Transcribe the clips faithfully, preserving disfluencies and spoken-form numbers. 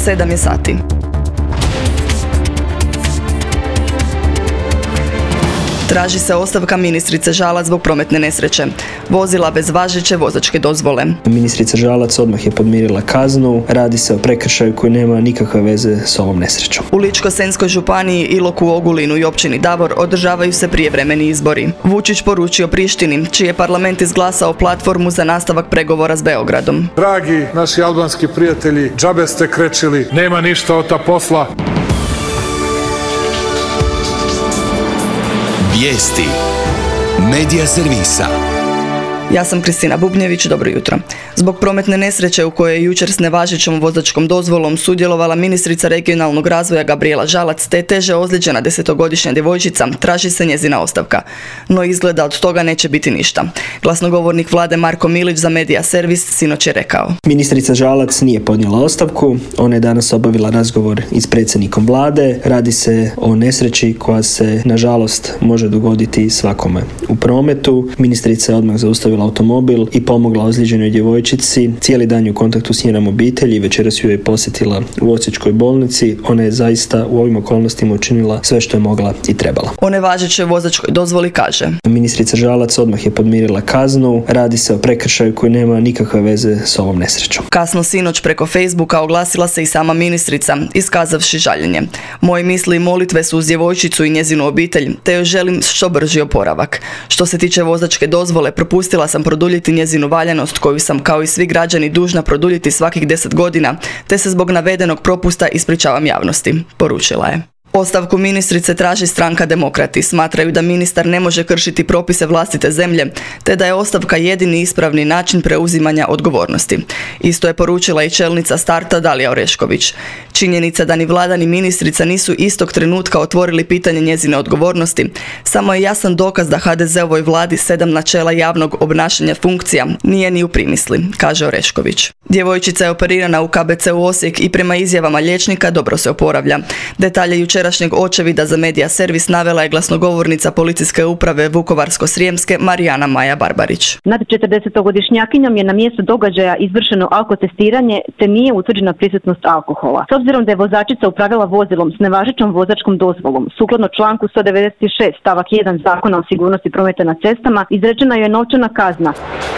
sedam je sati. Traži se ostavka ministrice Žalac zbog prometne nesreće. Vozila bez važeće vozačke dozvole. Ministrica Žalac odmah je podmirila kaznu. Radi se o prekršaju koji nema nikakve veze s ovom nesrećom. U Ličko-senjskoj županiji, Iloku, Ogulinu i općini Davor održavaju se prijevremeni izbori. Vučić poručio Prištini, čiji je parlament izglasao platformu za nastavak pregovora s Beogradom. Dragi naši albanski prijatelji, džabe ste krečili, nema ništa od ta posla. Vijesti Medija servisa. Ja sam Kristina Bubnjević, dobro jutro. Zbog prometne nesreće u kojoj je jučer s nevažećom vozačkom dozvolom sudjelovala ministrica regionalnog razvoja Gabrijela Žalac te teže ozlijeđena desetogodišnja djevojčica, traži se njezina ostavka. No izgleda od toga neće biti ništa. Glasnogovornik vlade Marko Milić za Medija servis sinoć je rekao. Ministrica Žalac nije podnijela ostavku, ona je danas obavila razgovor i s predsjednikom vlade. Radi se o nesreći koja se nažalost može dogoditi svakome u prometu. Ministrica je odmah zaustavila automobil i pomogla ozlijeđenoj djevojčici. Cijeli dan je u kontaktu s njenom obitelji, večeras ju je posjetila u Osječkoj bolnici. Ona je zaista u ovim okolnostima učinila sve što je mogla i trebala. O nevažećoj vozačkoj dozvoli kaže. Ministrica Žalac odmah je podmirila kaznu. Radi se o prekršaju koji nema nikakve veze s ovom nesrećom. Kasno sinoć preko Facebooka oglasila se i sama ministrica, iskazavši žaljenje. Moje misli i molitve su uz djevojčicu i njezinu obitelj, te joj želim što brži oporavak. Što se tiče vozačke dozvole, propustila sam produljiti njezinu valjanost koju sam kao i svi građani dužna produljiti svakih deset godina, te se zbog navedenog propusta ispričavam javnosti, poručila je. Ostavku ministrice traži stranka Demokrati. Smatraju da ministar ne može kršiti propise vlastite zemlje, te da je ostavka jedini ispravni način preuzimanja odgovornosti. Isto je poručila i čelnica Starta Dalija Orešković. Činjenica da ni vlada ni ministrica nisu istog trenutka otvorili pitanje njezine odgovornosti, samo je jasan dokaz da ha de zeovoj vladi sedam načela javnog obnašanja funkcija nije ni u primisli, kaže Orešković. Djevojčica je operirana u ka be ce u Osijek i prema izjavama liječnika dobro se oporavlja. Detalje jučerašnjeg očevida za Medija servis navela je glasnogovornica policijske uprave Vukovarsko-srijemske Marijana Maja Barbarić. Nad četrdesetogodišnjakinjom je na mjestu događaja izvršeno alkotestiranje te nije utvrđena prisutnost alkohola. S obzirom da je vozačica upravljala vozilom s nevažećom vozačkom dozvolom, sukladno članku sto devedeset šest stavak jedan Zakona o sigurnosti prometa na cestama, izrečena joj je novčana kazna.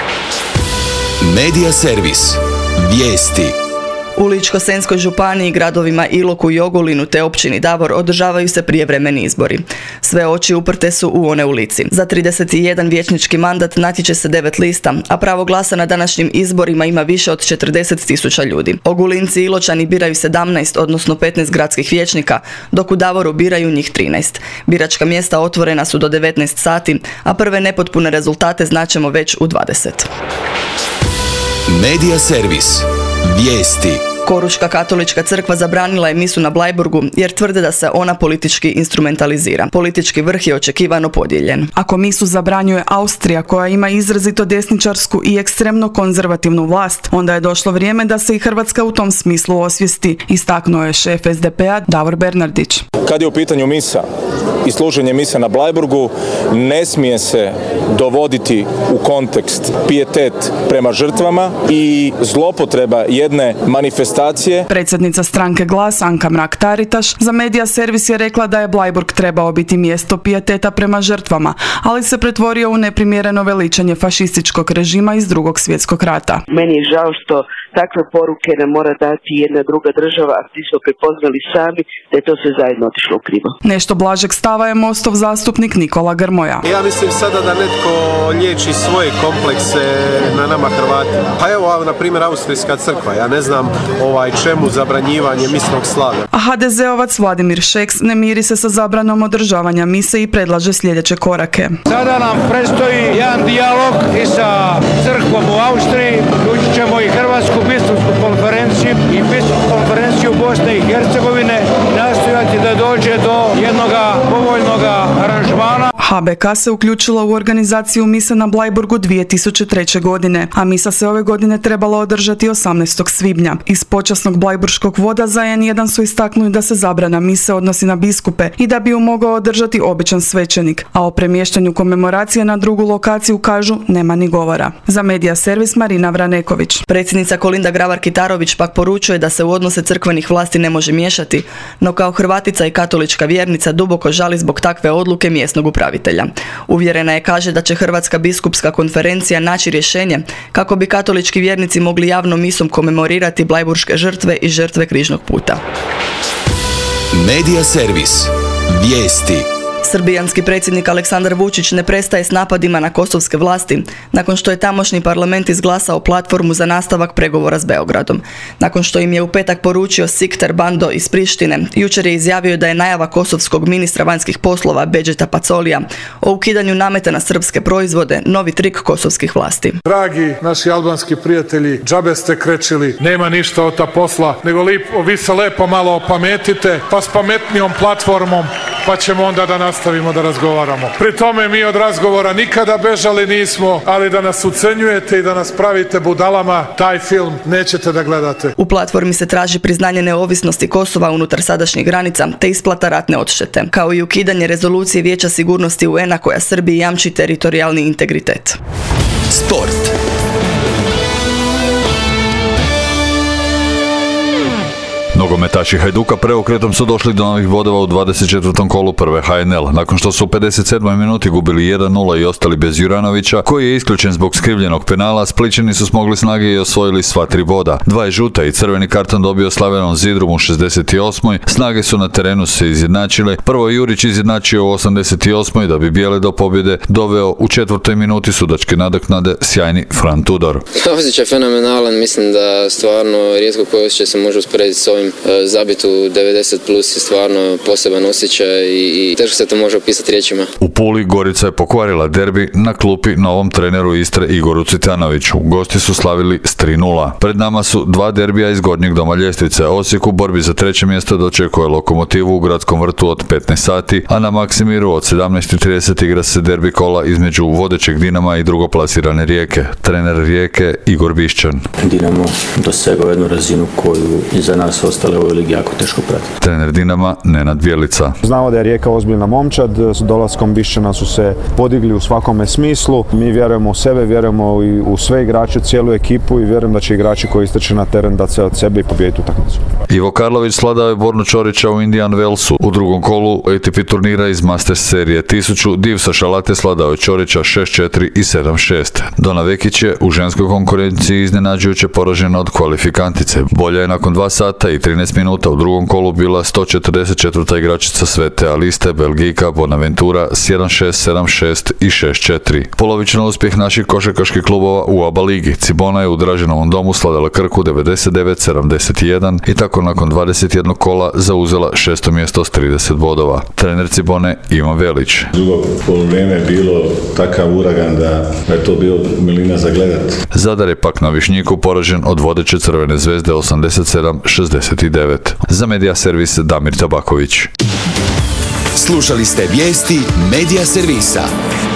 Medija servis. Vijesti. U Ličko-senjskoj županiji, gradovima Iloku i Ogulinu te općini Davor održavaju se prijevremeni izbori. Sve oči uprte su u one u Lici. Za trideset jedan vijećnički mandat natječe se devet lista, a pravo glasa na današnjim izborima ima više od četrdeset tisuća ljudi. Ogulinci i Iločani biraju sedamnaest, odnosno petnaest gradskih vijećnika, dok u Davoru biraju njih trinaest. Biračka mjesta otvorena su do devetnaest sati, a prve nepotpune rezultate znaćemo već u dvadeset. Medija servis. Vijesti. Koruška katolička crkva zabranila je misu na Bleiburgu jer tvrde da se ona politički instrumentalizira. Politički vrh je očekivano podijeljen. Ako misu zabranjuje Austrija, koja ima izrazito desničarsku i ekstremno konzervativnu vlast, onda je došlo vrijeme da se i Hrvatska u tom smislu osvijesti, istaknuo je šef es de pe a Davor Bernardić. Kad je u pitanju misa i služenje misa na Bleiburgu, ne smije se dovoditi u kontekst pijetet prema žrtvama i zlopotreba jedne manifestacije. Predsjednica stranke Glas Anka Mrak-Taritaš za Medija servis je rekla da je Bleiburg trebao biti mjesto pijeteta prema žrtvama, ali se pretvorio u neprimjereno veličanje fašističkog režima iz Drugog svjetskog rata. Meni je žao što takve poruke ne mora dati jedna druga država, a svi smo prepoznali sami da je to sve zajedno otišlo u krivo. Nešto blažeg stava je Mostov zastupnik Nikola Grmoja. Ja mislim sada da netko liječi svoje komplekse na nama Hrvatima. Pa evo, na primjer, Austrijska crkva. Ja ne znam ovaj, čemu zabranjivanje misnog slavlja. A ha de zeovac Vladimir Šeks ne miri se sa zabranom održavanja mise i predlaže sljedeće korake. Sada nam predstoji jedan dijalog i sa crkvom u Austriji. Uključit ćemo i Hrvatsku biskupsku konferenciju i biskupsku konferenciju Bosne i Hercegovine i nastojati da dođe do jednoga povoljnoga aranžmana. H B K se uključila u organizaciju mise na Bleiburgu dvije tisuće treće. godine, a misa se ove godine trebala održati osamnaestog svibnja. Iz počasnog blajburškog voda za en jedan su istaknuli da se zabrana mise odnosi na biskupe i da bi ju mogao održati običan svećenik, a o premještanju komemoracije na drugu lokaciju kažu nema ni govora. Za Medija servis Marina Vraneković. Predsjednica Kolinda Grabar-Kitarović pak poručuje da se u odnose crkvenih vlasti ne može miješati, no kao Hrvatica i katolička vjernica duboko žali zbog takve odluke mjesnog upravitelja. Uvjerena je, kaže, da će Hrvatska biskupska konferencija naći rješenje kako bi katolički vjernici mogli javnom misom komemorirati blajburške žrtve i žrtve križnog puta. Medija servis. Vijesti. Srbijanski predsjednik Aleksandar Vučić ne prestaje s napadima na kosovske vlasti nakon što je tamošnji parlament izglasao platformu za nastavak pregovora s Beogradom. Nakon što im je u petak poručio Sikter Bando iz Prištine, jučer je izjavio da je najava kosovskog ministra vanjskih poslova Bedžeta Pacolija o ukidanju nameta na srpske proizvode novi trik kosovskih vlasti. Dragi naši albanski prijatelji, džabe ste krečili, nema ništa od ta posla, nego lipo, vi se lepo malo opametite, pa s pametnijom platformom, pa ćemo onda da nastavimo da razgovaramo. Pri tome mi od razgovora nikada bežali nismo, ali da nas ucenjujete i da nas pravite budalama, taj film nećete da gledate. U platformi se traži priznanje neovisnosti Kosova unutar sadašnjih granica te isplata ratne odštete, kao i ukidanje rezolucije Vijeća sigurnosti U N-a koja Srbiji jamči teritorijalni integritet. Sport. Nogometaši Hajduka preokretom su došli do novih bodova u dvadeset četvrtom kolu prve H N L, nakon što su u pedeset sedmoj minuti gubili jedan nula i ostali bez Juranovića, koji je isključen zbog skrivljenog penala. Splićani su smogli snage i osvojili sva tri boda. Dva je žuta i crveni karton dobio Slavenom Zidrum u šezdeset osmoj. Snage su na terenu se izjednačile. Prvo je Jurić izjednačio u osamdeset osmoj da bi bijele do pobjede doveo u četvrtoj minuti sudačke nadoknade sjajni Fran Tudor. Osjećaj fenomenalan, mislim da stvarno rijetko koji osjećaj se može usporediti s ovim. Zabit u devedeset plus je stvarno poseban osjećaj i teško se to može opisati riječima. U Puli Gorica je pokvarila derbi na klupi novom treneru Istre Igoru Cvitanoviću. Gosti su slavili s tri nula. Pred nama su dva derbija iz gornjeg doma ljestvice. Osijek u borbi za treće mjesto dočekuje Lokomotivu u Gradskom vrtu od petnaest sati, a na Maksimiru od sedamnaest i trideset igra se derbi kola između vodećeg Dinama i drugoplasirane Rijeke. Trener Rijeke Igor Bišćan. Dinamo dosegao jednu razinu koju i za nas ostale u ovoj ligi jako teško pratiti. Trener Dinama Nenad Bjelica. Znamo da je Rijeka ozbiljna momčad, s dolaskom Bišćana su se podigli u svakome smislu. Mi vjerujemo u sebe, vjerujemo i u sve igrače, cijelu ekipu i vjerujem da će igrači koji istrče na teren dati sve od sebe i pobijediti utakmicu. Ivo Karlović sladao je Bornu Čorića u Indian Wellsu. U drugom kolu A T P turnira iz Masters serije tisuću Divsa Šalate sladao je Čorića šest četiri i sedam šest. Dona Vekić je u ženskoj konkurenciji iznenađujuće poražena od kvalifikantice. Bolja je nakon dva sata i trinaest minuta u drugom kolu bila sto četrdeset četvrta igračica Svete Aliste, Belgijka Bonaventura s jedan šest, sedam šest i šest četiri. Polovično uspjeh naših košarkaških klubova u A B A ligi. Cibona je u Draženovom domu sladala Krku devedeset devet sedamdeset jedan i tako nakon dvadeset jednog kola zauzela šesto mjesto s trideset bodova. Trener Cibone Ivan Velić. Drugo poluvrijeme je bilo takav uragan da je to bilo milina za gledat. Zadar je pak na Višnjiku poražen od vodeće Crvene zvezde osamdeset sedam šezdeset devet. Za Medija servis Damir Tabaković. Slušali ste vijesti Medija servisa.